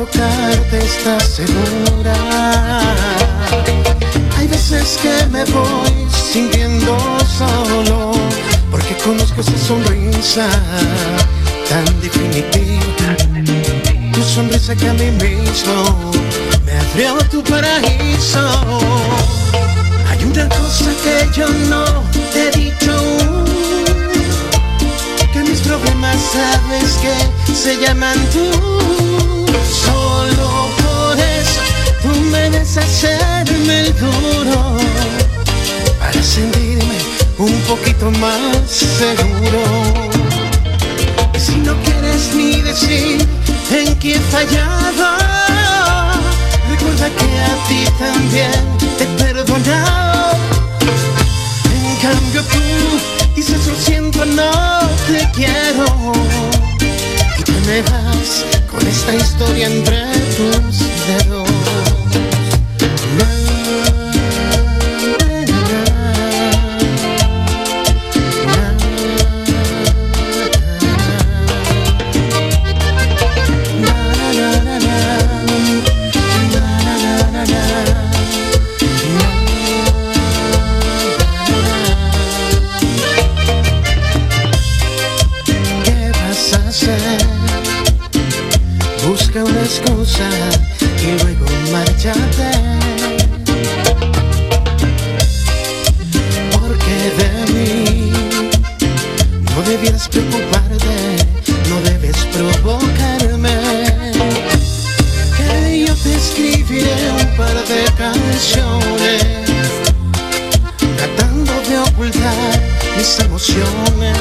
tocarte, ¿estás segura? Hay veces que me voy sintiendo solo, porque conozco esa sonrisa tan definitiva. Tu sonrisa que a mí mismo me abrió tu paraíso. Hay una cosa que yo no te he dicho aún, que mis problemas sabes que se llaman tú. Solo por eso tú me debes hacerme el duro, para sentirme un poquito más seguro. Y si no quieres ni decir en qué he fallado, recuerda que a ti también te he perdonado. En cambio tú dices lo siento, no te quiero, y te me vas con esta historia entre tus dedos. Busca una excusa y luego márchate, porque de mí no debieras preocuparte, no debes provocarme. Que yo te escribiré un par de canciones, tratando de ocultar mis emociones,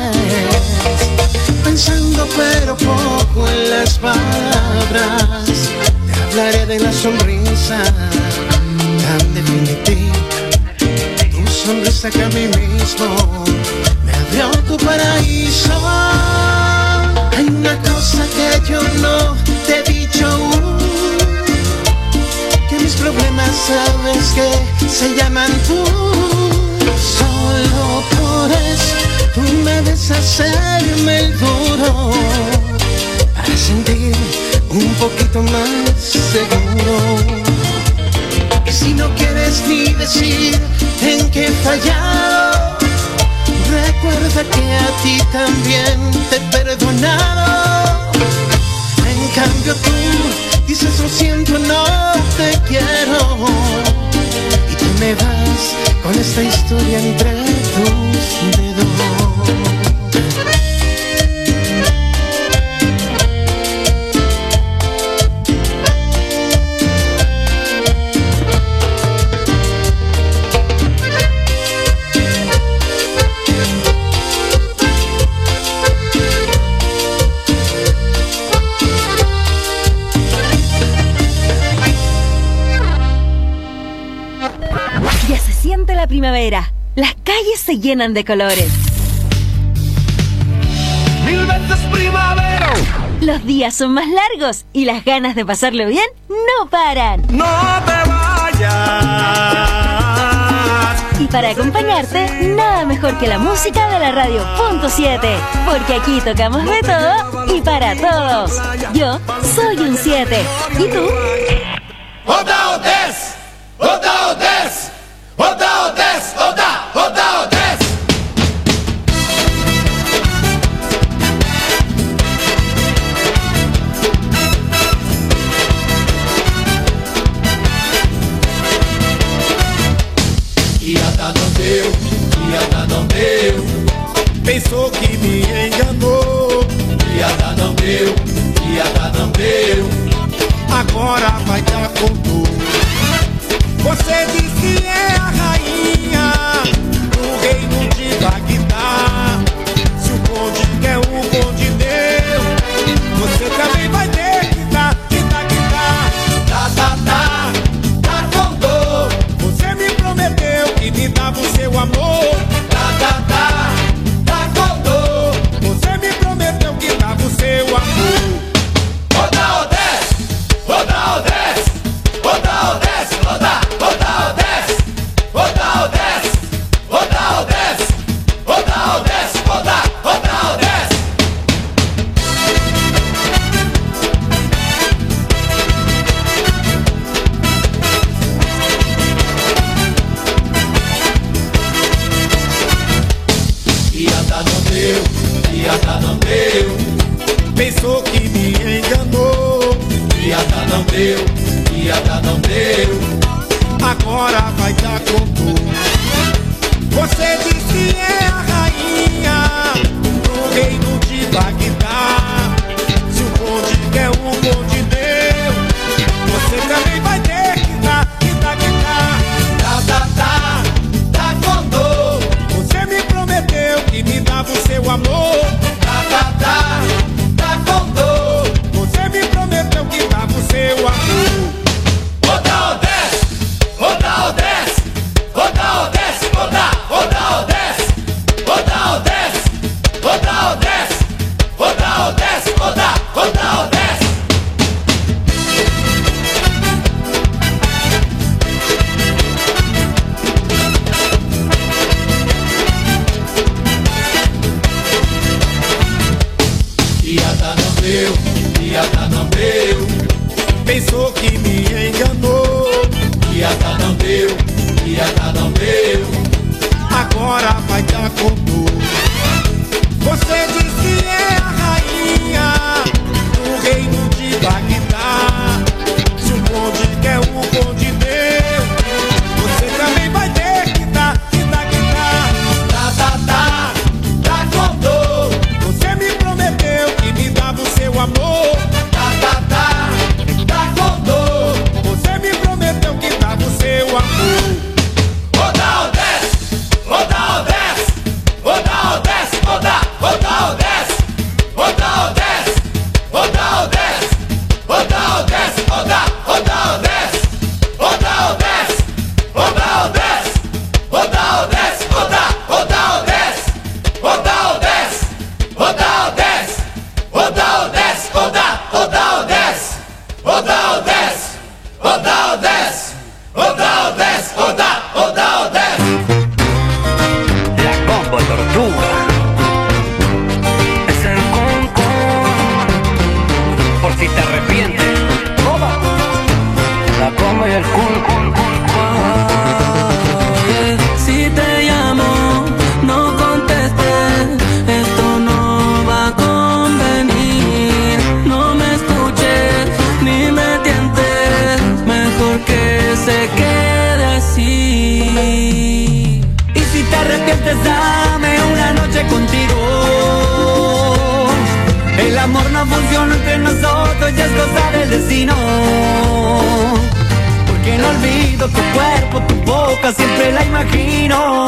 pensando pero poco en las palabras. Te hablaré de la sonrisa tan definitiva, tu sonrisa que a mí mismo me abrió tu paraíso. Hay una cosa que yo no te he dicho aún, que mis problemas sabes que se llaman tú. Solo por eso tú me debes hacerme el duro, para sentirme un poquito más seguro. Y si no quieres ni decir en qué he fallado, recuerda que a ti también te he perdonado. En cambio tú dices lo siento, no te quiero, y tú me vas con esta historia entre tus dedos. La primavera, las calles se llenan de colores. Mil veces primavera. Los días son más largos y las ganas de pasarlo bien no paran. No te vayas. Y para acompañarte, nada mejor que la música de la radio Punto 7, porque aquí tocamos de todo y para todos. Yo soy un 7. ¿Y tú? Oda Odes. Oda Odes. Oda Odes. Oda Odes. Piada não deu, pensou que me enganou. Piada não deu, agora vai dar com tudo. Você disse é a rainha do reino de Bagdá. Se o bonde quer, o bonde deu, você também vai ter que dar, tá com dor. Você me prometeu que me dava o seu amor. Tá com dor. Você me prometeu que dava o seu amor. Oda Odes, Oda Odes, Oda Odes, Oda Odes. Pensou que me enganou, piada não deu, piada não deu. Agora vai dar com tudo. Você diz que é a rainha do reino de Bagdá. Se o bonde quer um bonde deu, você também vai ter que dar, que dar, que dar. Tá com dor. Você me prometeu que me dava o seu amor. Tá com dor. Você me prometeu que dava o seu amor. Roda ou desce, roda ou desce, roda ou desce, roda ou desce, roda ou desce, roda ou desce, roda ou desce, roda ou desce. Piada não deu, pensou que me enganou. Piada não deu, piada não deu. Agora vai dar com tudo. Você diz que é a rainha do reino de Bagdá. Se o bonde quer um bonde deu, você também vai ter que dar, que dar, que dar. Tá com dor. Você me prometeu que me dava o seu amor. Tá com dor. Você me prometeu que dava o seu amor. Roda ou desce, roda ou desce, roda ou desce, roda ou desce, roda ou desce, roda ou desce, roda ou desce, roda ou desce, roda ou desce, roda ou desce, roda ou desce, roda ou desce, roda ou desce, roda ou desce, roda ou desce, roda ou desce, roda ou desce, roda ou desce, roda ou desce, roda ou desce. La combo tortuga es el concón, por si te arrepientes. Toma. La combo y el concón. Si te llamo, no contestes, esto no va a convenir. No me escuches ni me tientes, mejor que se quede así. Y si te arrepientes, dame una noche contigo. El amor no funciona entre nosotros, ya es cosa del destino. Porque no olvido tu cuerpo, tu boca, siempre la imagino.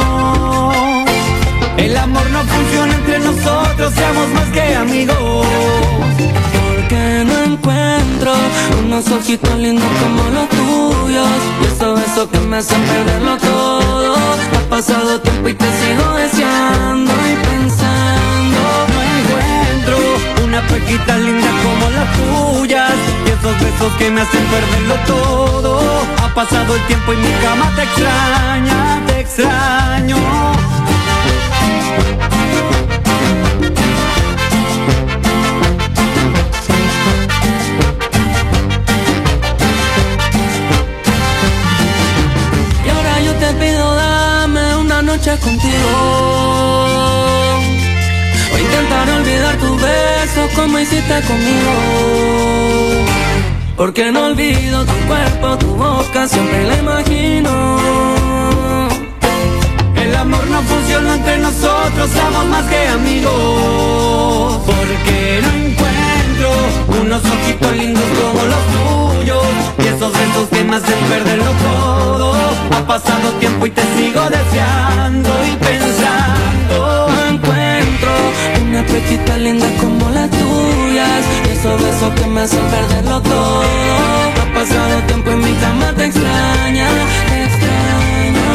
El amor no funciona entre nosotros, seamos más que amigos. Porque no encuentro unos ojitos lindos como los tuyos, y esos besos que me hacen perderlo todo. Ha pasado tiempo y te sigo deseando y pensando. No encuentro una pejita linda como las tuyas, y esos besos que me hacen perderlo todo. Ha pasado el tiempo y mi cama te extraña, te extraño. Y ahora yo te pido, dame una noche contigo. O intentar olvidar tu beso como hiciste conmigo. Porque no olvido tu cuerpo, tu boca, siempre la imagino. El amor no funciona entre nosotros, somos más que amigos. Porque no encuentro unos ojitos lindos como los tuyos, y esos besos que me hacen perderlo todo. Ha pasado tiempo y te sigo deseando y pensando. No encuentro una pechita linda como las tuyas, y esos besos que me hacen perderlo todo. Ha pasado tiempo y mi cama te extraña, te extraño.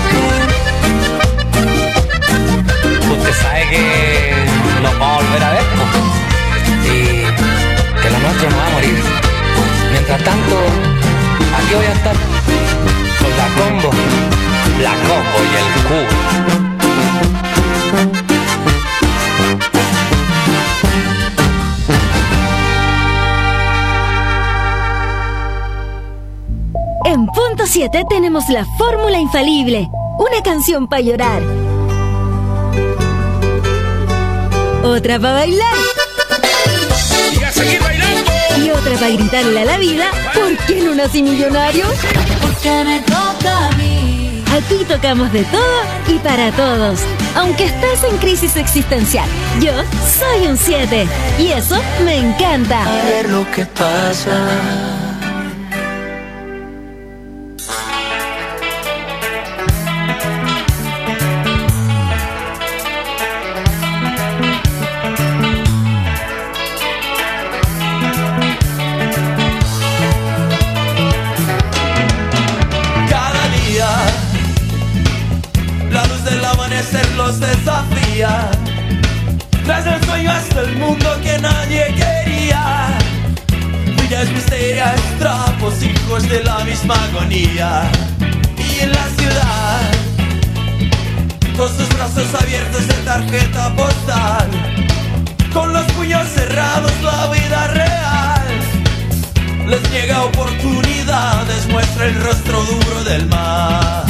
Usted sabe que nos vamos a volver a ver, ¿no? Y que lo nuestro no va a morir. Mientras tanto, aquí voy a estar con la combo y el cubo. En punto 7 tenemos la fórmula infalible, una canción para llorar, otra para bailar para gritarle a la vida, ¿por qué no nací millonario? Porque me toca a mí. Aquí tocamos de todo y para todos. Aunque estés en crisis existencial, yo soy un 7 y eso me encanta. A ver lo que pasa. Los desafía, tras el sueño hasta el mundo que nadie quería. Villas misterias, trapos, hijos de la misma agonía. Y en la ciudad, con sus brazos abiertos de tarjeta postal, con los puños cerrados la vida real les niega oportunidades, muestra el rostro duro del mar.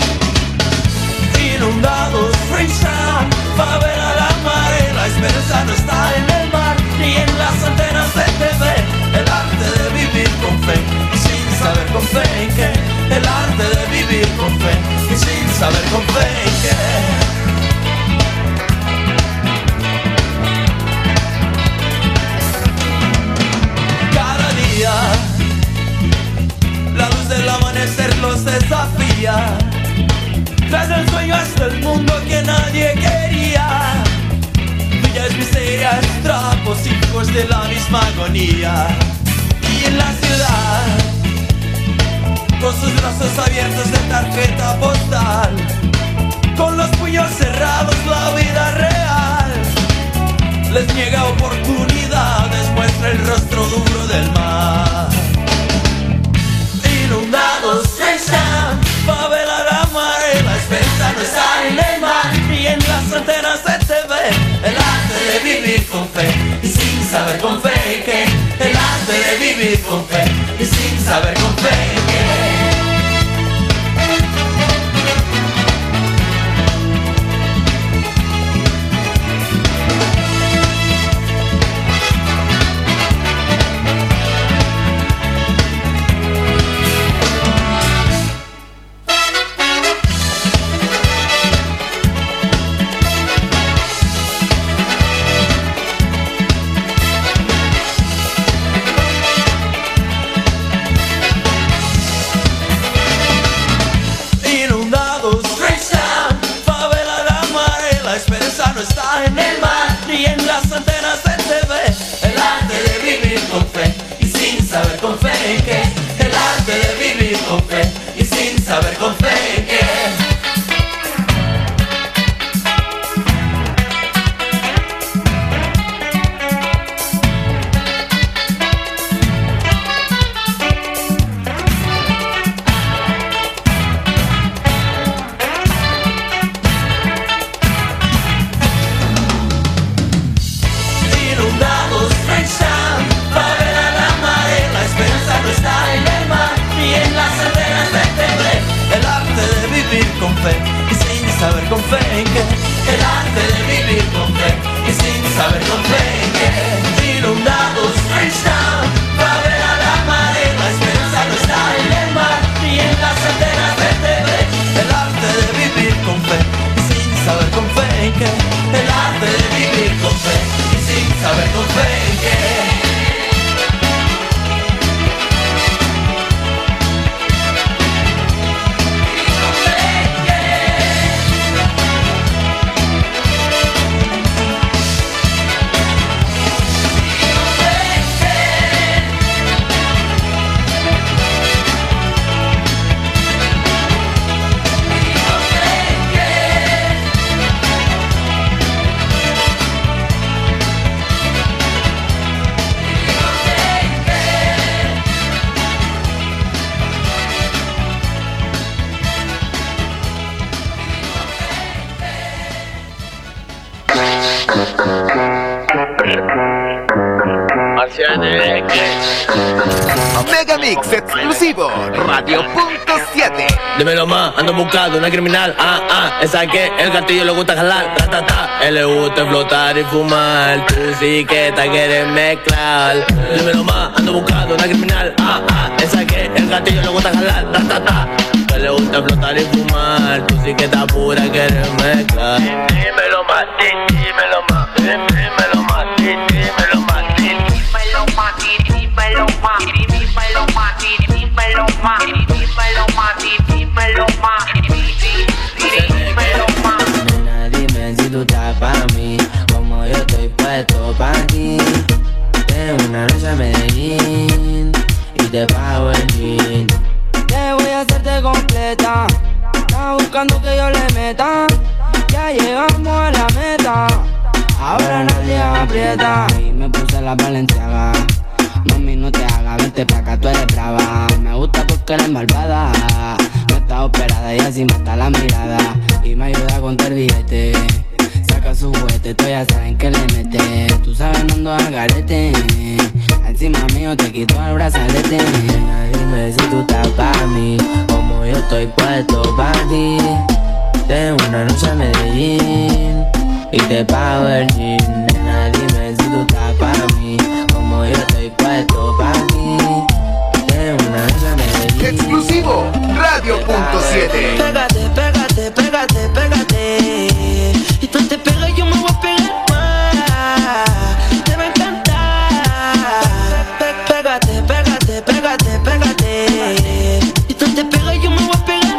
Inundados, Freetown, favela la mare, la esperanza no está en el mar ni en las antenas de TV. El arte de vivir con fe y sin saber con fe en qué. El arte de vivir con fe y sin saber con fe en qué. Cada día la luz del amanecer los desafía, tras el sueño hasta el mundo que nadie quería. Villas miserias, trapos, hijos de la misma agonía. Y en la ciudad, con sus brazos abiertos de tarjeta postal, con los puños cerrados la vida real les niega oportunidades, muestra el rostro duro del mar. Inundados, Freetown, favela la mare, la esperanza no está en el mar ni en las antenas de TV. El arte de vivir con fe y sin saber con fe en qué. El arte de vivir con fe y sin saber con fe en qué. Está en el mar ni en las antenas de TV. El arte de vivir con fe y sin saber con fe en qué. El arte de vivir con fe y sin saber con fe en qué. Con fe y sin saber con fe en qué. El arte de vivir con fe y sin saber con fe en qué. Inundados, Freetown, favela la mare, la esperanza no está en el mar ni en las antenas de TV. El arte de vivir con fe y sin saber con fe en qué. El arte de vivir con fe y sin saber con fe en qué. Mega Mix exclusivo, Radio.7. Dímelo más, ando buscando una criminal. Esa que el gatillo le gusta jalar. Él le gusta flotar y fumar. Tú sí que te quieres mezclar. Dímelo más, ando buscando una criminal. Esa que el gatillo le gusta jalar. Él le gusta flotar y fumar. Tú sí que estás pura, quieres mezclar. Dímelo más, dímelo más, dímelo más, dímelo más. Nena, dime si tú estás pa' mí, como yo estoy puesto pa' ti. Tengo una noche a Medellín y te pago el jean. Te voy a hacerte completa. Estás buscando que yo le meta. Ya llegamos a la meta. Ahora nadie aprieta. Y me puse la Balenciaga. Mami, no te hagas, vente pa' acá, tú eres brava. Me gusta porque eres malvada. No estás operada y así mata la mirada. Y me ayuda con el billete. Saca su juguete, tú ya saben que le mete. Tú sabes, no ando al garete. Encima mío te quito el brazalete. Nena, dime si tú estás pa' mí, como yo estoy puesto pa' ti. Tengo una noche a Medellín y te pago el jean. Nena, dime si tú estás pa' mí, como yo estoy puesto pa' ti. Tengo una noche a Medellín. Exclusivo, Radio.7. Pégate, pégate, pégate, pégate. Y tú te pegas y yo me voy a pegar más. Te va a encantar. Pégate, pégate, pégate, pégate. Y tú te pegas y yo me voy a pegar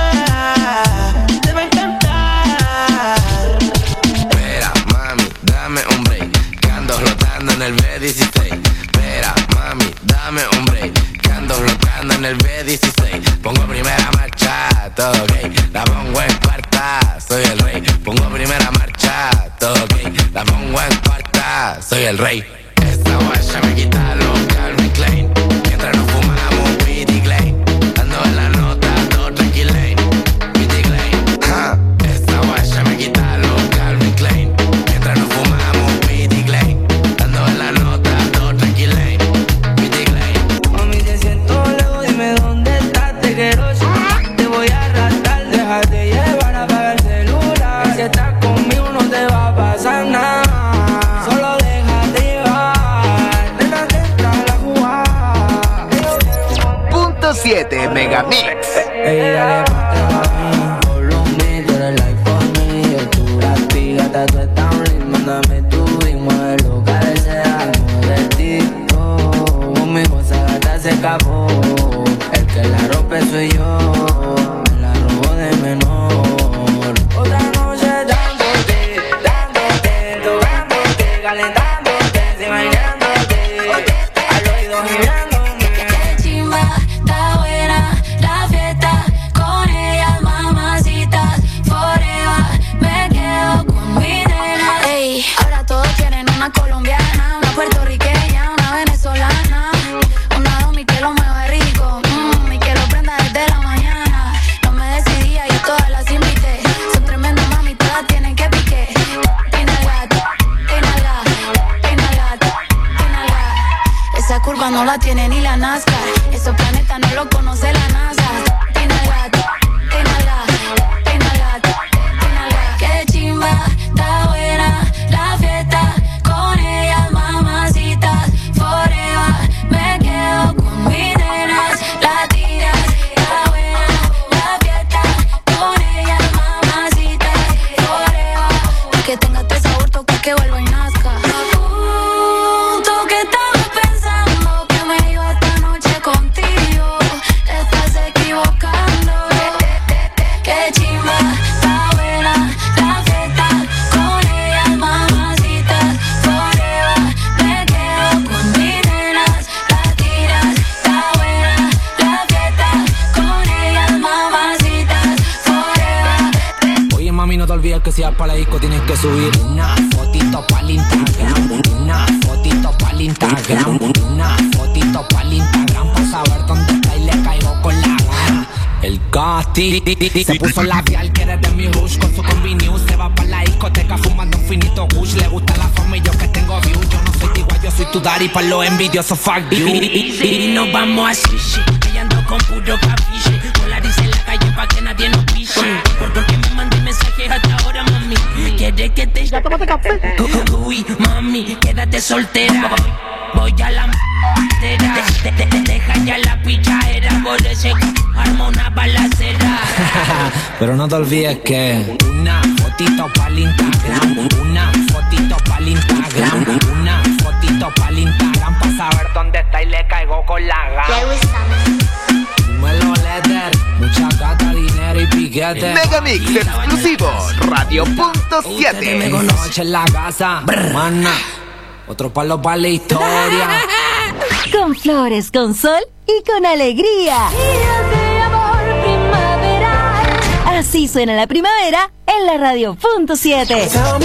más. Te va a encantar. Espera, mami, dame un break, que ando flotando en el B16. Espera, mami, dame un break, que ando flotando en el B16. Pongo primera marcha, todo ok. La pongo en cuarta, soy el rey. Pongo primera marcha, todo ok. La pongo en cuarta, soy el rey. Esta guacha me quita los Calvin Klein. Mientras nos fumamos Pity Klein. Ando en la nota, todo tranquilane. Pity Klein. Esta guacha me quita los Calvin Klein. Mientras nos fumamos Pity Klein. Ando en la nota, todo tranquilane. Pity Klein. Mami, te siento lejos, dime dónde estás. Te quiero, te voy a arrastrar. Déjate llevar, apaga el celular. Si estás conmigo no te va a pasar nada. Solo déjate llevar. Nena, que entra a la jugada. Punto 7 Mega Mix. Ella le ponte mami, volumen, tú eres like for me. Altura, pígata, tú estás un ritmo. Mándame tu ritmo, mueve lo que deseamos de ti. Conmigo esa gata se escapó. El que la rompe soy yo. Me la robó de menor. Otra noche dándote, tocándote, calentándote, imaginándote. Al oído girándome. Qué chimba, está buena la fiesta. Con ellas, mamacitas, forever. Me quedo con mi nena. Ey, ahora todos quieren una colombiana, una puertorriqueña, una venezolana, una domi que lo mueva rico, y que lo prenda desde la mañana. No me decidía y a todas las invité. Son tremendas mami, todas tienen que pique. Esa curva no la tiene ni la NASCAR. Esos planetas no lo conoce la NASA. Qué chimba, está buena la fiesta. Con ellas, mamacitas, forever. Me quedo con mis nenas, latinas. Está buena la fiesta. Con ellas, mamacitas, forever. Que tenga tu sabor, toque que vuelva y nazca. Tú que estabas pensando que me iba esta noche contigo. Te estás equivocando. Qué chimba, está buena la fiesta. Con ellas, mamacitas, forever. Me quedo con mis nenas, latinas. Está buena la fiesta. Con ellas, mamacitas, forever. Oye mami, no te olvides que si vas para la disco tienes que subir una fotito pa'l Instagram. Una fotito pa'l Instagram. Una fotito pa'l Instagram. Pa' saber dónde está y le caigo con la gana. El Casti se puso labial, quiere de mi rush. Con su combi news se va pa' la discoteca fumando un finito kush. Le gusta la fama y yo que tengo views. Yo no soy igual, yo soy tu daddy pa' los envidiosos, fuck you. Y nos vamos a sushi, ella ando con puro capiche. Polarice en la calle pa' que nadie nos piche. Porque me mandé mensajes hasta ahora, mami. ¿Quieres que te... Ya tómate café. Uy, mami, quédate soltera. Voy a la deja ya la pichadera. Por ese arma una balacera. Pero no te olvides que una fotito pa'l Instagram, una fotito pa'l Instagram, una fotito pa'l Instagram, pa' saber dónde está y le caigo con la gana. Dímelo, Letter, mucha gata, dinero y piquete. Megamix exclusivo, Radio.7. Noche en la casa, mana, otro palo para la historia. Con flores, con sol y con alegría. Así suena la primavera en la Radio.7.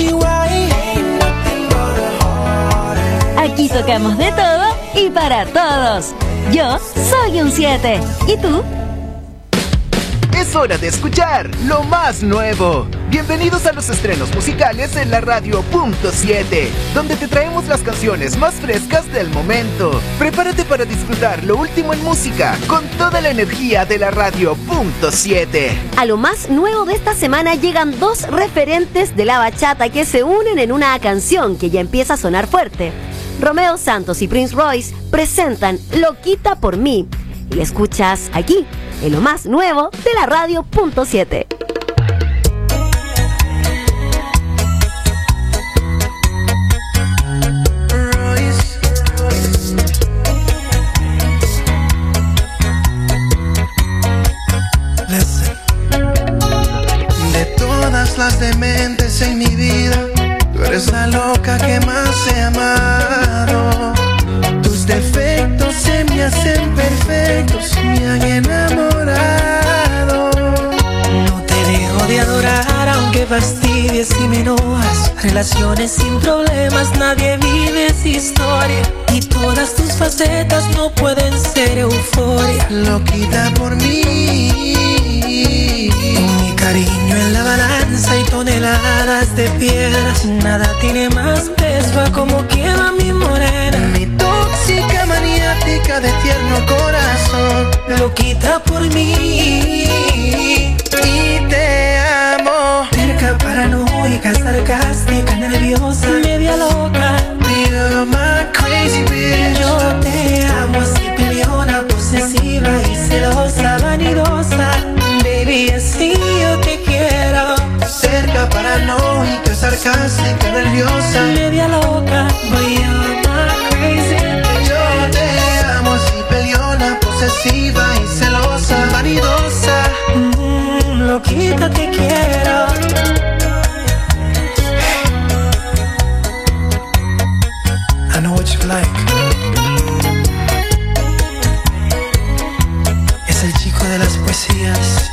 Aquí tocamos de todo y para todos. Yo soy un 7. ¿Y tú? Es hora de escuchar lo más nuevo. Bienvenidos a los estrenos musicales en la Radio.7, donde te traemos las canciones más frescas del momento. Prepárate para disfrutar lo último en música con toda la energía de la Radio.7. A lo más nuevo de esta semana llegan dos referentes de la bachata que se unen en una canción que ya empieza a sonar fuerte. Romeo Santos y Prince Royce presentan Loquita por mí. Y la escuchas aquí, en lo más nuevo de la Radio.7. De todas las dementes en mi vida, tú eres la loca que más he amado. Tus defectos se me hacen perfectos, me han enamorado. No te dejo de adorar aunque fastidies y me enojas. Relaciones sin problemas, nadie vive esa historia. Y todas tus facetas no pueden ser euforia. Loquita por mí, mi cariño en la balanza y toneladas de piedras. Nada tiene más peso a como quema mi morena. Mi tóxica maniática de tierno corazón. Loquita por mí y te amo. Terca, paranoica, sarcástica, nerviosa, media loca. You're my crazy bitch. Yo te amo así, peleona, posesiva y celosa, vanidosa. Baby, así yo te quiero. Cerca, paranoica, sarcástica, nerviosa, media loca. Boy, you're my crazy bitch. Yo te amo así, peleona, posesiva y celosa, vanidosa. Loquita, te quiero. I know what you like. Es el chico de las poesías.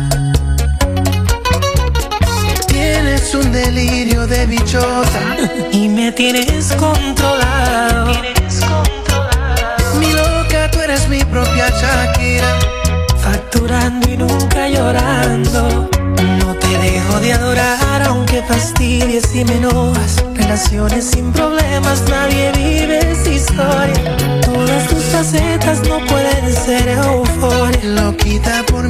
Tienes un delirio de bichota y me tienes controlado. Mi loca, tú eres mi propia Shakira. Facturando y nunca llorando. No te dejo de adorar aunque fastidies y me enojas. Relaciones sin problemas, nadie vive esa historia. Todas tus facetas no pueden ser euforia. Loquita por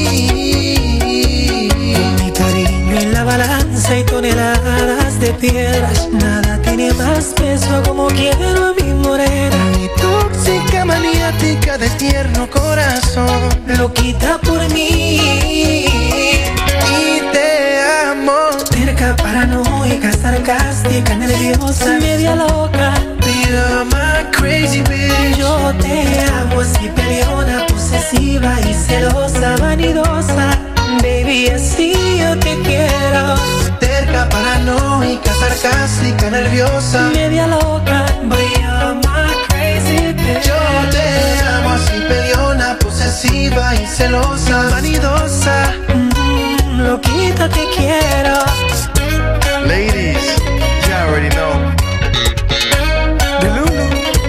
mí, con mi cariño en la balanza y toneladas de piedras. Nada tiene más peso como quiero a mi morena. Mi tóxica maniática de tierno corazón. Loquita por mí y te amo. Terca, paranoica, sarcástica, nerviosa, media loca. You're my crazy bitch. Yo te amo así, peleona, posesiva y celosa, vanidosa. Baby, así yo te quiero. Terca, paranoica, sarcástica, nerviosa, media loca. Boy, you're my crazy bitch. Yo te amo así, peleona, posesiva y celosa, vanidosa. Loquita, te quiero. Ladies, you already know. The Lulu.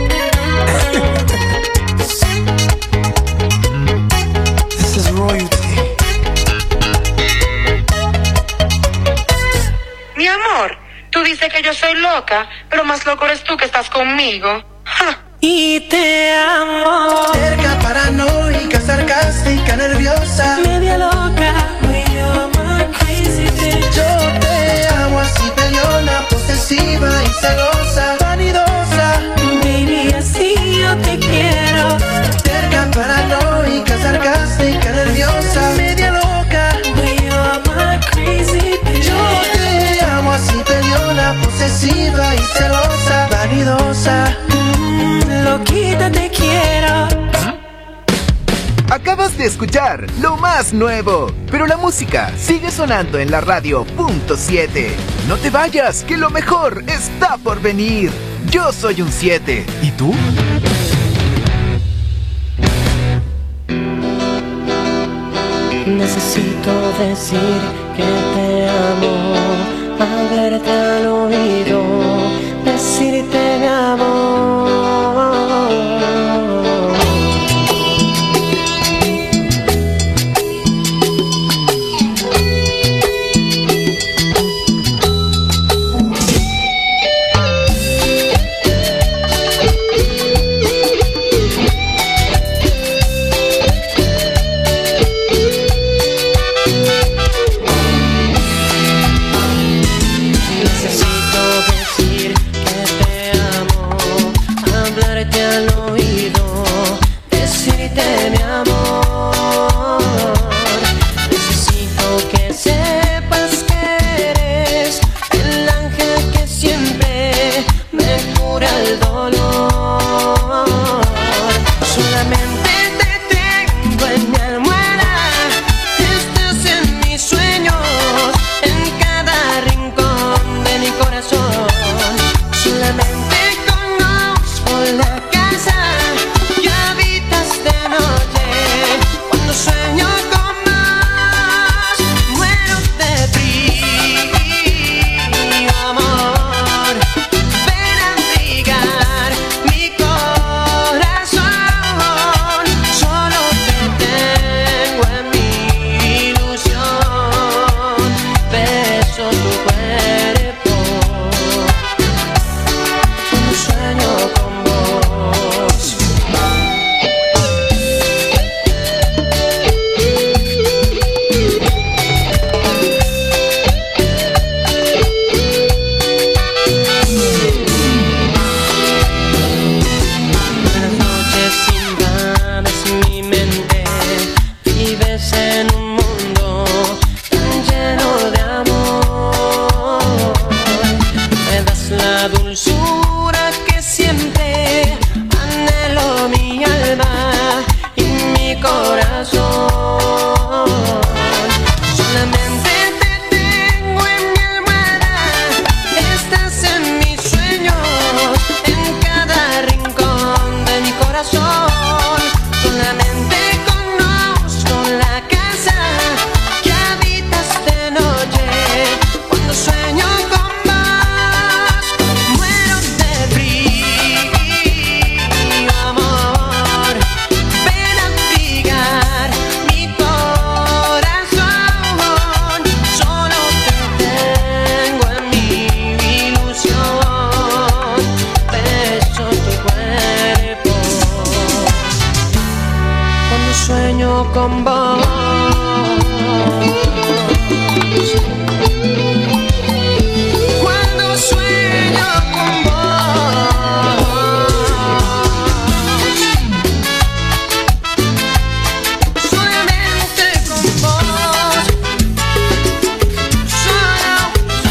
This is royalty. Mi amor, tú dices que yo soy loca, pero lo más loco eres tú que estás conmigo. ¡Ja! Y te amo. Cerca, paranoica, sarcástica, nerviosa, media loca. You're my crazy bitch. Yo te amo así, peleona, posesiva y celosa, vanidosa. Baby, así yo te quiero. Cerca, paranoica, sarcástica, nerviosa, media loca. You're my crazy bitch. Yo te amo así, peleona, posesiva y celosa, vanidosa. Loquita te quiero. Acabas de escuchar lo más nuevo, pero la música sigue sonando en la radio .7. No te vayas, que lo mejor está por venir. Yo soy un 7. ¿Y tú? Necesito decir que te amo, hablarte al oído, decirte mi amor. con vos. Cuando sueño con vos, solamente con vos, solo.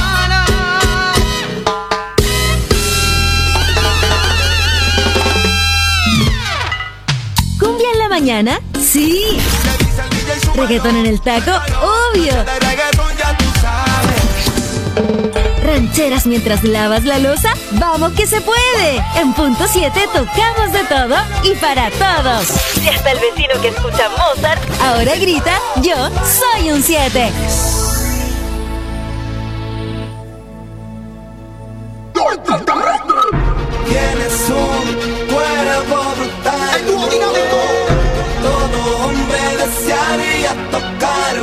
¿Cumbia en la mañana? Sí. ¿Reggaetón en el taco? Obvio. ¿Rancheras mientras lavas la loza? ¡Vamos que se puede! En punto 7 tocamos de todo y para todos. Si hasta el vecino que escucha Mozart ahora grita, yo soy un 7. Tienes un cuerpo brutal. Todo hombre desearía tocar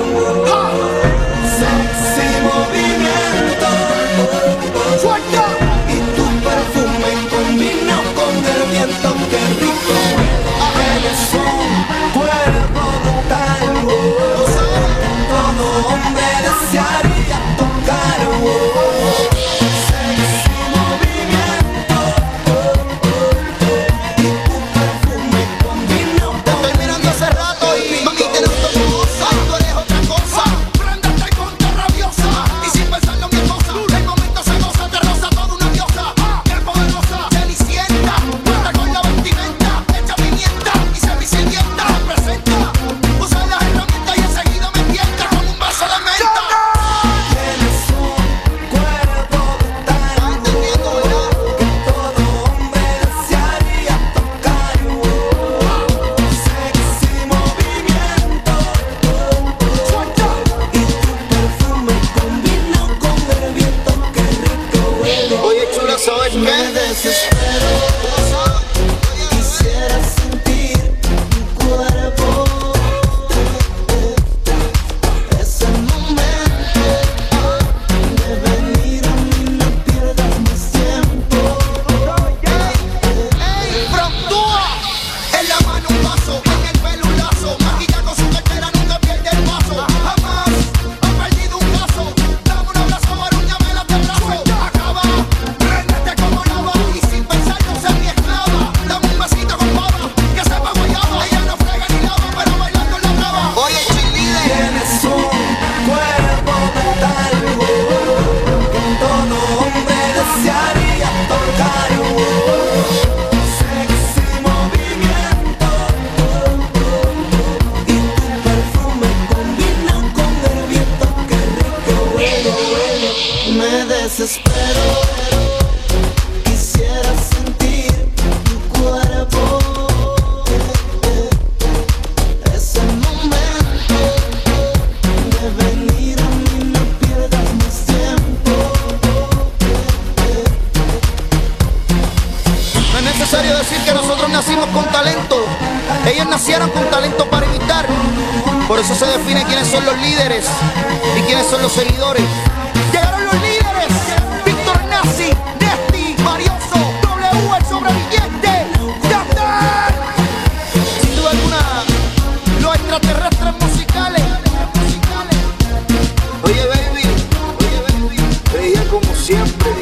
sexy movimiento y tu decir que nosotros nacimos con talento. Ellos nacieron con talento para imitar. Por eso se define quiénes son los líderes y quiénes son los seguidores. Llegaron los líderes. Víctor Nazi, Nesti, Marioso, W, el sobreviviente. ¡Yatar! Sin duda alguna, los extraterrestres musicales. Oye baby, ella como siempre,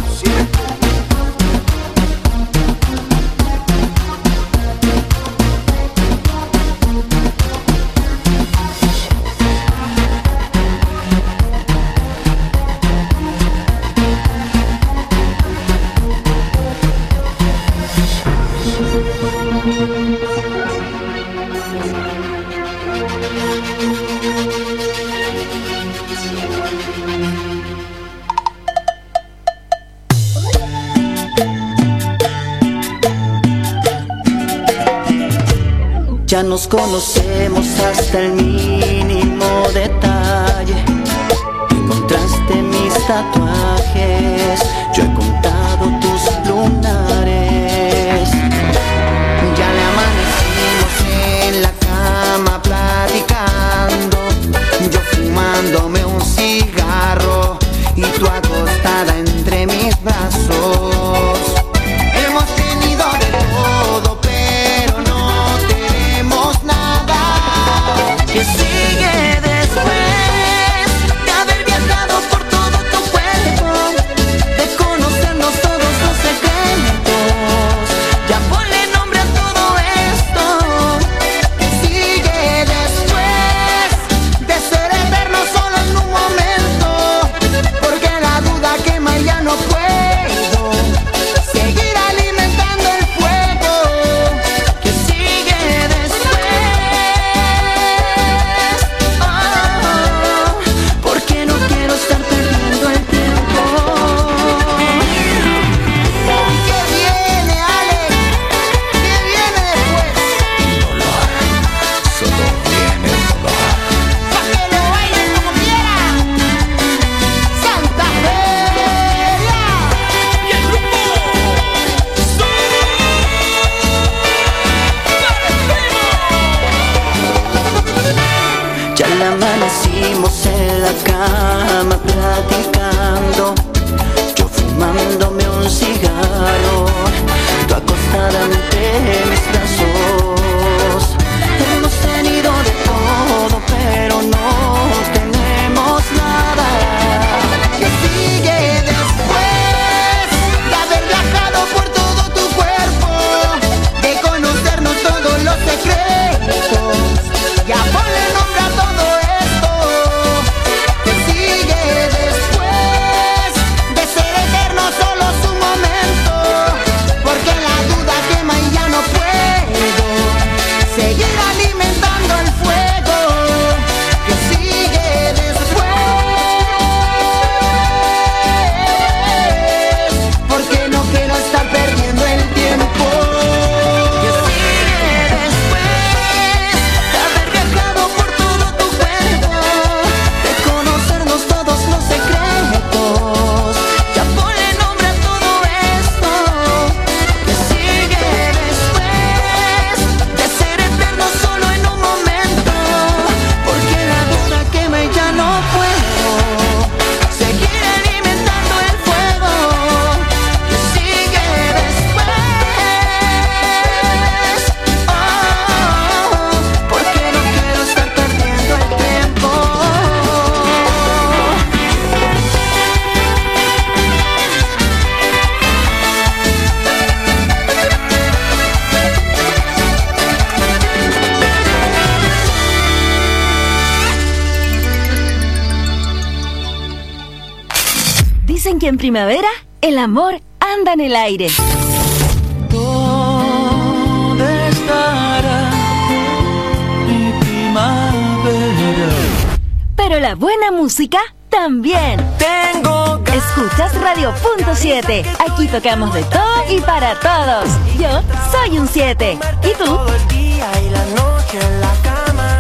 Ya nos conocemos hasta el mínimo detalle. Encontraste mis tatuajes, yo he contado tus lunares. Ya le amanecimos en la cama platicando, yo fumándome un cigarro y tú acostada entre mis brazos. Hemos tenido de todo, pero no tenemos nada que sigue después de haber viajado por todo tu cuerpo, de conocernos todos los secretos. Ya ponle nombre a todo esto que sigue después de ser eterno solo en un momento, porque la duda quema y ya no puedo seguir alimentando el fuego que sigue después. Porque no quiero estar perdiendo el tiempo. ¿Qué viene, Alex? ¿Qué viene después? Dolor, solo viene el dolor. Pa' que lo bailen como quieran. Santa Feria y el grupo Ya le amanecimos en la cama platicando, yo fumándome un cigarro, tú acostada ante mis brazos. Hemos tenido de todo, pero no tenemos nada que sigue después de haber viajado por todo tu cuerpo, de conocernos todos los secretos. Ya ponle nombre a todo esto que sigue después de ser eterno solo su momento, porque la duda quema y ya no puedo seguir alimentando el fuego que sigue después, porque no quiero estar perdiendo el tiempo. Que sigue después de haber viajado por todo tu cuerpo, de conocernos todos los secretos. Ya ponle nombre a todo esto que sigue después de ser eterno solo en un momento, porque la duda quema y ya no puedo seguir alimentando el fuego que sigue después. Porque no quiero estar perdiendo el tiempo. Dicen que en primavera el amor anda en el aire. ¿Dónde estará mi primavera? Pero la buena música también. Escuchas Radio.7. Aquí tocamos de todo y para todos. Yo soy un 7. ¿Y tú? Todo el día y la noche en la cama.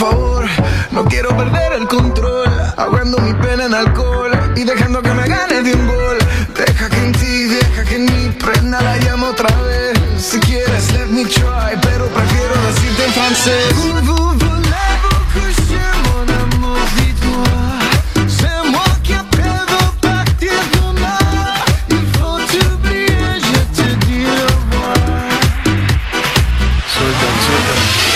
favor, no quiero perder el control, ahogando mi pena en alcohol y dejando que me gane de un gol. Deja que en ti, deja que en mí prenda la llama otra vez. Si quieres, let me try, pero prefiero decirte en francés. Voulez-vous coucher mon amour, dis-toi, c'est moi qui appelle de partir demain. Il faut t'oublier, je te dis au revoir. Suelta, suelta.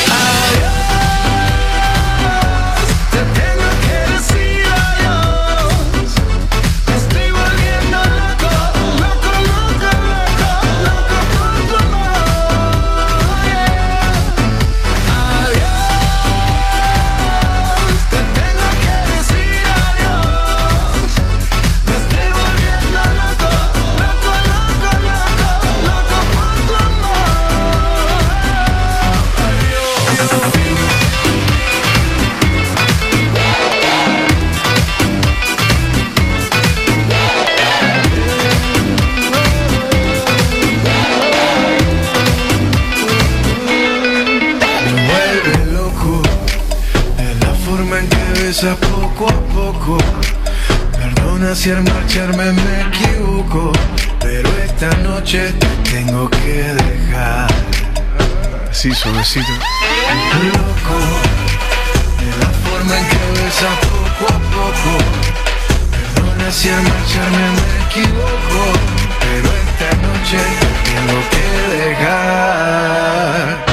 Poco a poco, perdona si al marcharme me equivoco, pero esta noche te tengo que dejar. Así suavecito. Loco, de la forma en que besas poco a poco, perdona si al marcharme me equivoco, pero esta noche te tengo que dejar.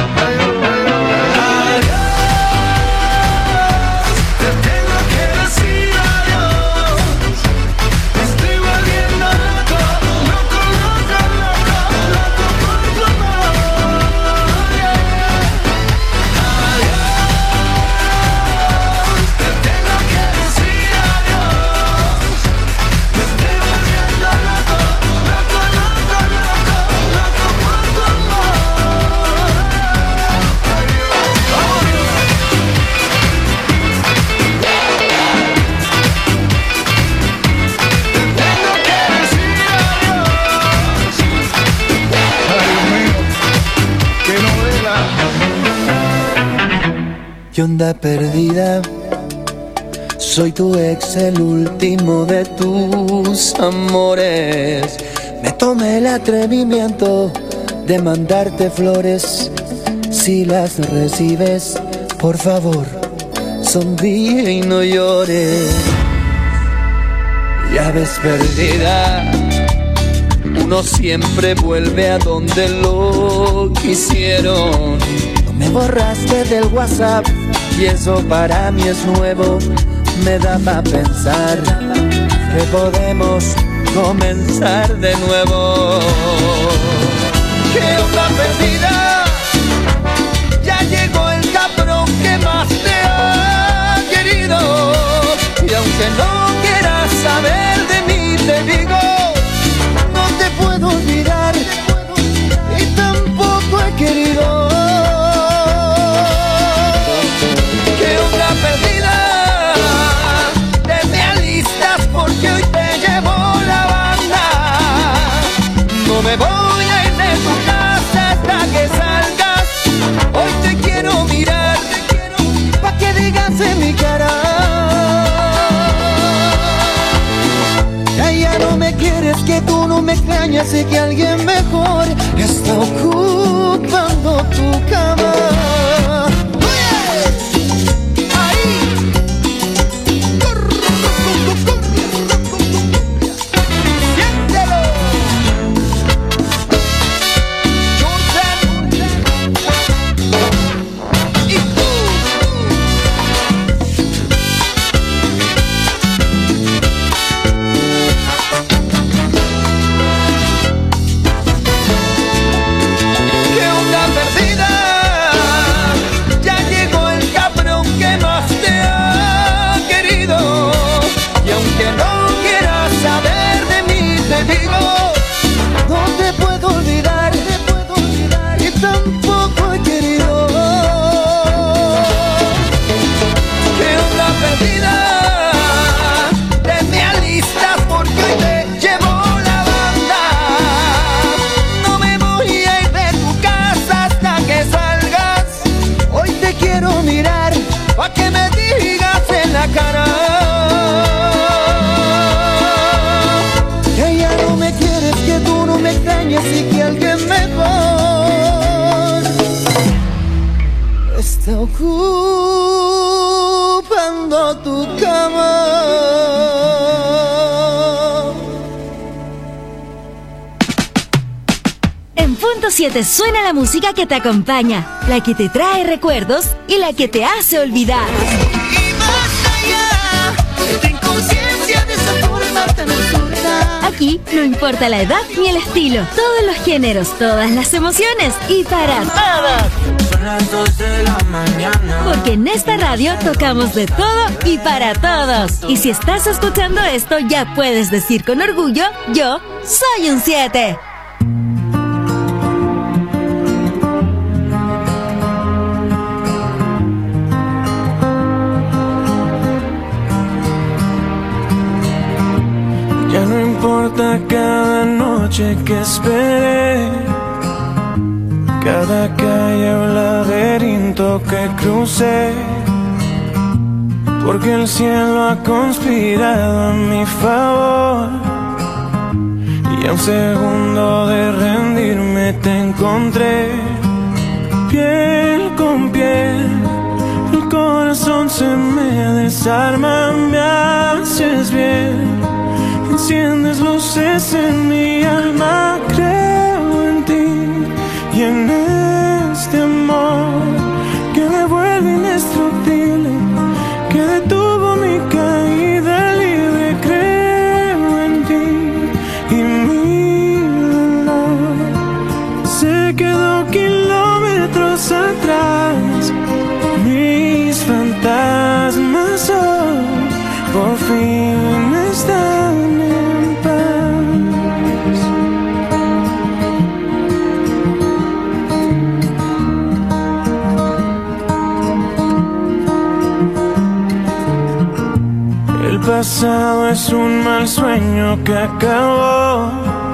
¿Qué onda perdida? Soy tu ex, el último de tus amores. Me tomé el atrevimiento de mandarte flores. Si las recibes, por favor, sonríe y no llores. Ya ves perdida, uno siempre vuelve a donde lo quisieron. Me borraste del WhatsApp y eso para mí es nuevo. Me da para pensar que podemos comenzar de nuevo. ¿Qué onda perdida? Ya llegó el cabrón que más te ha querido. Y aunque no quieras saber de mí, te digo, no te puedo olvidar y tampoco he querido. Perdida, te me alistas porque hoy te llevo la banda. No me voy a ir de tu casa hasta que salgas. Hoy te quiero mirar, pa' que digas en mi cara. Ya no me quieres, que tú no me extrañas y que alguien mejor está ocupando tu cama. ¿Qué onda perdida? está ocupando tu cama. En punto 7 suena la música que te acompaña, la que te trae recuerdos y la que te hace olvidar. Y más allá de tu inconsciencia de esa forma tan absurda. Aquí no importa la edad ni el estilo, todos los géneros, todas las emociones y para todos. Son las 2 de la mañana. Porque en esta radio tocamos de todo y para todos. Y si estás escuchando esto, ya puedes decir con orgullo, yo soy un 7. Ya no importa cada noche que esperé, cada calle o laberinto que crucé, porque el cielo ha conspirado a mi favor. Y a un segundo de rendirme te encontré, piel con piel. El corazón se me desarma, me haces bien. Enciendes luces en mi alma, creo en ti y en este amor que me vuelve indestructible, que detuvo mi caída libre. Creo en ti y mi dolor se quedó kilómetros atrás. Mis fantasmas hoy por fin están en paz. El pasado es un mal sueño que acabó,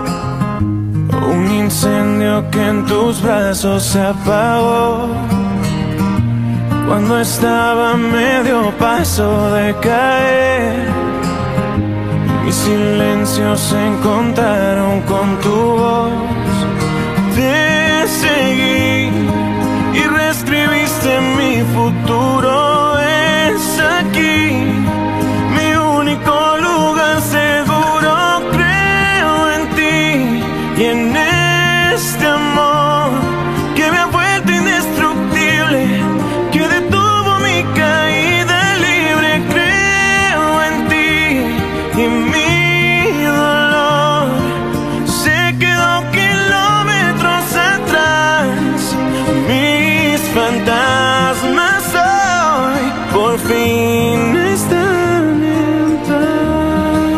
un incendio que en tus brazos se apagó. Cuando estaba a medio paso de caer, mis silencios se encontraron con tu voz. Te seguí y reescribiste mi futuro. Es aquí mi único lugar seguro. Creo en ti y en este amor que me ha vuelto indestructible, que detuvo mi caída libre. Creo en ti y mi dolor se quedó kilómetros atrás. Mis fantasmas hoy por fin están en paz.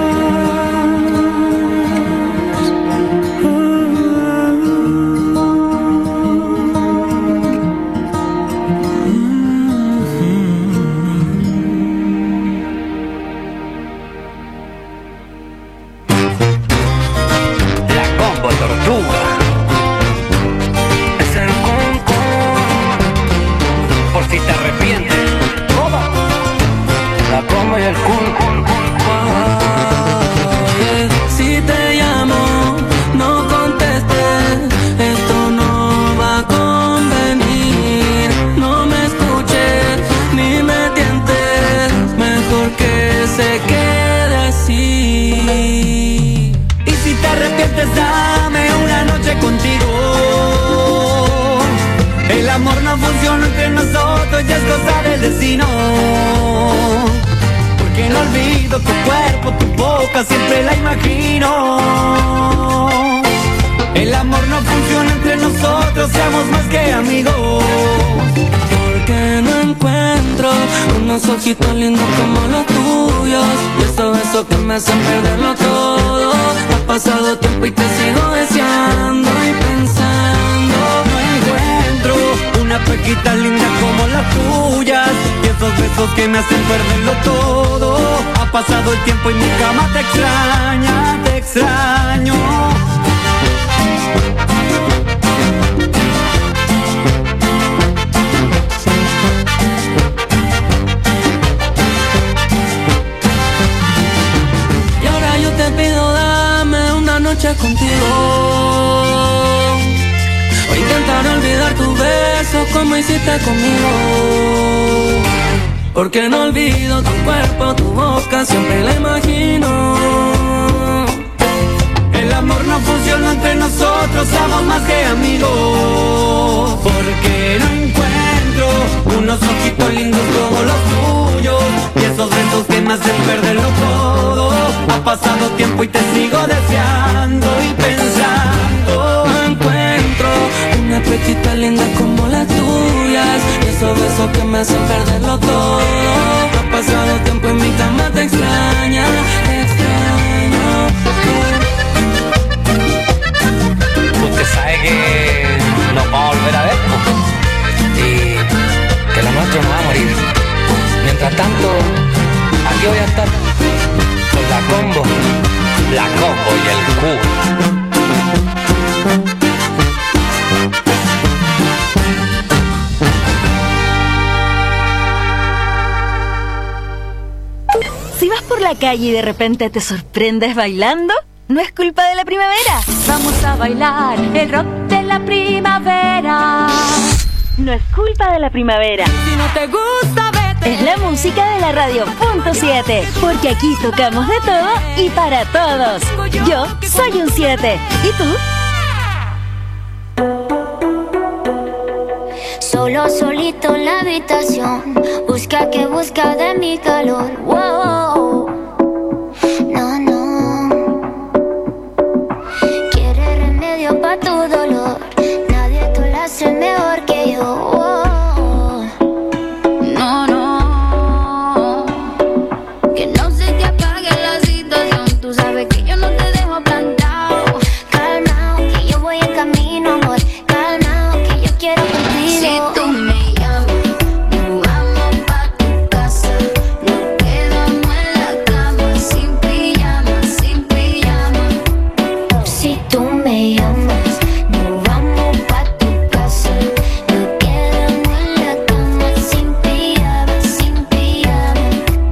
La combo tortuga. Es el concón. Por si te arrepientes. La combo y el kun. Oye, si te llamo, no contestes, esto no va a convenir. No me escuches ni me tientes, mejor que se quede así. Y si te arrepientes, dame una noche contigo. El amor no funciona entre nosotros, ya es cosa del destino. Porque no olvido tu cuerpo, tu boca, siempre la imagino. El amor no funciona entre nosotros, seamos más que amigos. Porque no encuentro unos ojitos lindos como los tuyos, y esos besos que me hacen perderlo todo. Ha pasado tiempo y te sigo deseando y pensando. No encuentro una pequita linda como las tuyas, y esos besos que me hacen perderlo todo. Ha pasado el tiempo y mi cama te extraña, te extraño. Y ahora yo te pido, dame una noche contigo. O intentar olvidar tus besos con como hiciste conmigo. Porque no olvido tu cuerpo, tu boca, siempre la imagino. El amor no funciona entre nosotros, somos más que amigos. Porque no encuentro unos ojitos lindos como los tuyos y esos besos que me hacen perderlo todo. Ha pasado tiempo y te sigo deseando y pensando. No encuentro una pechita linda como las tuyas y esos besos que me hacen perderlo todo. Ha pasado tiempo y mi cama te extraña, te extraño. Usted sabe que nos vamos a volver a ver, y que lo nuestro no va a morir. Mientras tanto, aquí voy a estar con la combo y el Q. Si vas por la calle y de repente te sorprendes bailando, no es culpa de la primavera. Vamos a bailar el rock de la primavera. No es culpa de la primavera. Si no te gusta, vete. Es la música de la radio .7, porque aquí tocamos de todo y para todos. Yo soy un 7. ¿Y tú? Solo solito en la habitación, busca que busca de mi calor. Wow. No, no. Quiere remedio pa' tu dolor. Nadie te lo hace mejor que yo. Wow. No, no. Que no se te apague la situación. Tú sabes que yo no te dejo plantado. Calmao, que yo voy en camino, amor. Calmao, que yo quiero contigo. Si tú me llamas, nos vamos pa' tu casa. Nos quedamos en la cama, sin pijama, sin pijama. Si tú me llamas, nos vamos pa' tu casa. Nos quedamos en la cama, sin pijama, sin pijama.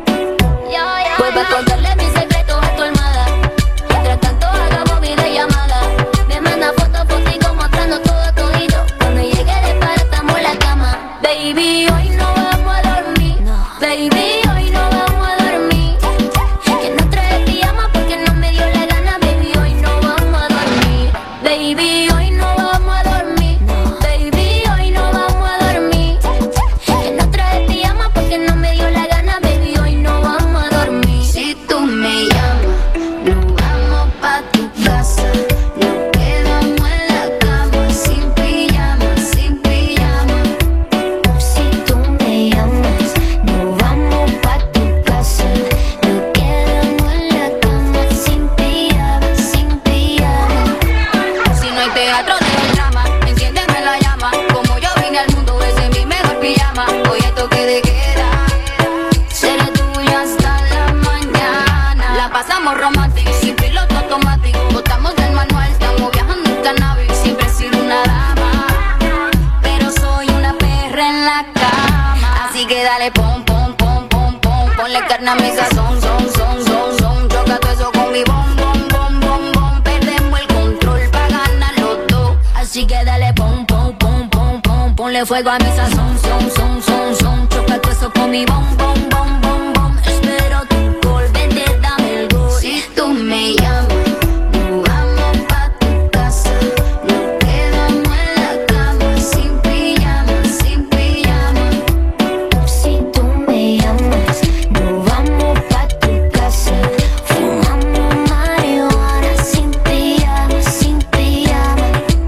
Vuelve a contarle mis secretos a tu almohada. Mientras tanto hagamos videollamada. Me manda fotico mostrando todo todito. Cuando llegue de para estamos en la cama. Baby, hoy no vamos a dormir. Baby, hoy no vamos a dormir. Que no trae pijama porque no me dio la gana. Baby, hoy no vamos a dormir. Baby, hoy no vamos a dormir. Baby, hoy no vamos a dormir. Que no trae pijama porque no me dio la gana. Baby, hoy no vamos a dormir. Si tú me llamas, nos vamos pa' tu casa. Nos quedamos en la cama, sin pijama, sin pijama. Si tú me llamas, nos vamos pa' tu casa. Nos quedamos en la cama, sin pijama, sin pijama. Si no hay teatro de drama, enciéndeme la llama. Como yo vine al mundo, ese es mi mejor pijama. Hoy es toque de queda, seré tuya hasta la mañana. La pasamos romántico, sin piloto automático. Botamos del manual, estamos viajando en cannabis. Siempre he sido una dama, pero soy una perra en la cama. Así que dale pom, pom, pom, pom, pom. Ponle carne a mi sazón, son. Choca todo eso con mi bom, bom, bom, bom, bom. Perdemos el control pa' ganar los dos. Así que dale pom, pom, pom, pom, pom. Ponle fuego a mi sazón, son. Choca todo eso con mi bom, bom, bom, bom, bom. Espero tu gol, vente, dame el gol. Si tú me llamas, nos vamos pa' tu casa. Nos quedamos en la cama, sin pijama, sin pijama. Si tú me llamas, nos vamos pa' tu casa. Fumamos marihuana, sin pijama, sin pijama.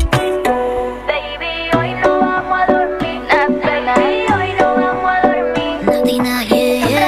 Baby, hoy no vamos a dormir. Baby, hoy no vamos a dormir. Natina, yeah, yeah.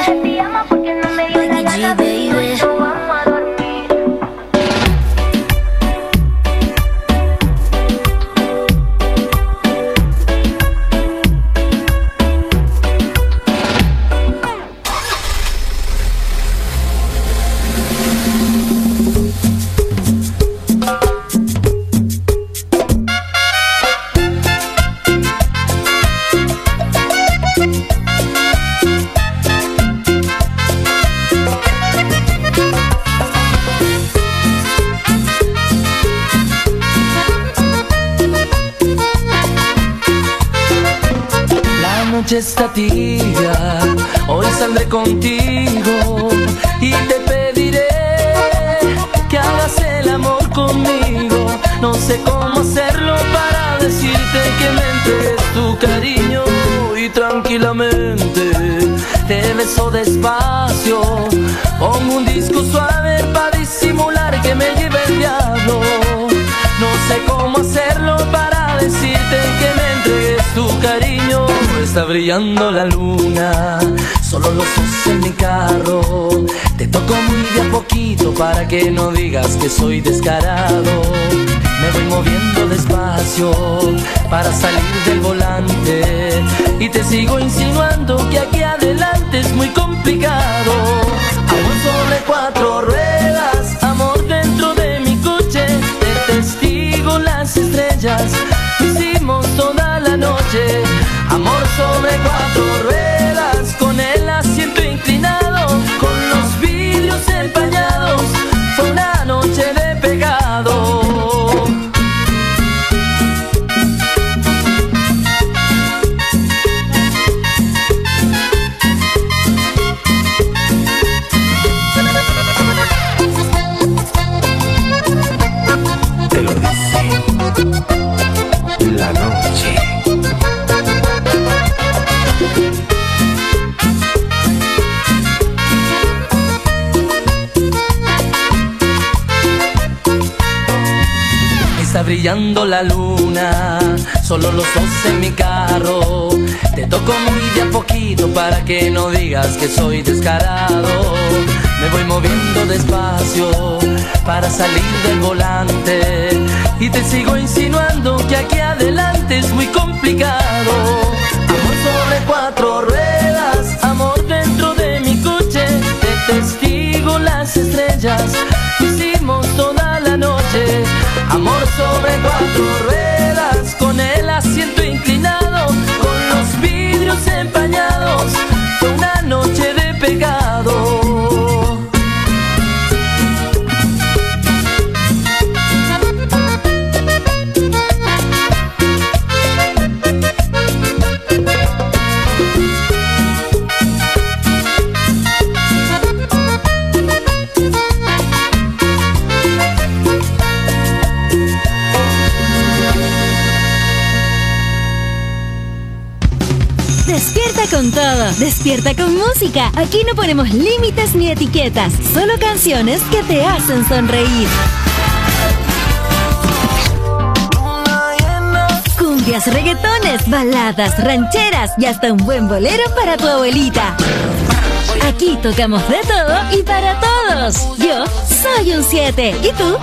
noche está tibia, hoy saldré contigo y te pediré que hagas el amor conmigo. No sé cómo hacerlo para decirte que me entregues tu cariño y tranquilamente te beso despacio. Pongo un disco suave para disimular que me lleve el diablo. No sé cómo hacerlo para decirte que me entregues tu cariño. Está brillando la luna, solo los sos en mi carro. Te toco muy de a poquito para que no digas que soy descarado. Me voy moviendo despacio para salir del volante y te sigo insinuando que aquí adelante es muy complicado. Amor sobre 4 ruedas, amor dentro de mi coche, de testigo las estrellas, hicimos toda la noche. Amor sobre 4 ruedas, con el asiento inclinado, con los vidrios empañados, fue una noche de pecado. Está brillando la luna, solo los sos en mi carro. Te toco muy de a poquito para que no digas que soy descarado. Me voy moviendo despacio para salir del volante y te sigo insinuando que aquí adelante es muy complicado. Amor sobre 4 ruedas, amor dentro de mi coche, de testigo las estrellas, hicimos toda la noche. Amor sobre 4 ruedas, con el asiento inclinado, con los vidrios empañados, fue una noche de pecado. Despierta con todo, despierta con música. Aquí no ponemos límites ni etiquetas, solo canciones que te hacen sonreír. Cumbias, reggaetones, baladas, rancheras y hasta un buen bolero para tu abuelita. Aquí tocamos de todo y para todos. Yo soy un 7. ¿Y tú?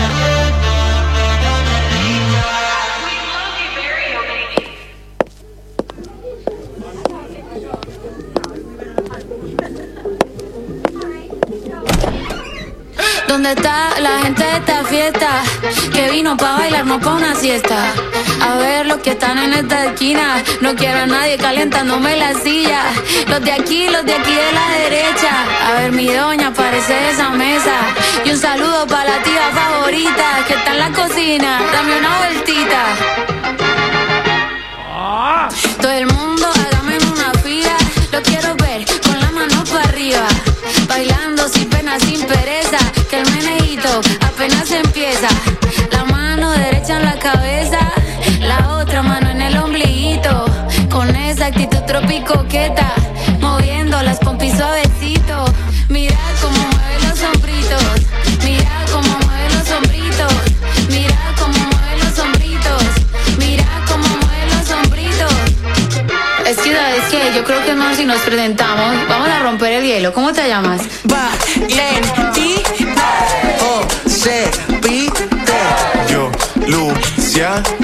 ¿Dónde está la gente de esta fiesta? Que vino pa' bailar, no pa' una siesta. A ver los que están en esta esquina, no quiero a nadie calentándome la silla. Los de aquí de la derecha. A ver mi doña, aparece de esa mesa. Y un saludo pa' la tía favorita que está en la cocina, dame una vueltita. Todo el mundo hágame en una fila, lo quiero ver con la mano para arriba, bailando sin pena, sin pereza, que el meneíto apenas empieza. La mano derecha en la cabeza, la otra mano en el ombliguito, con esa actitud tropicoqueta, moviendo las pompis suavecito. Mira cómo mueve los hombritos, mira cómo mueve los hombritos, mira cómo mueve los hombritos, mira cómo mueve los hombritos. Es que sabes que yo creo que es más si nos presentamos, vamos a romper el hielo. ¿Cómo te llamas? Valentina, José Pite. Yo, Luciano.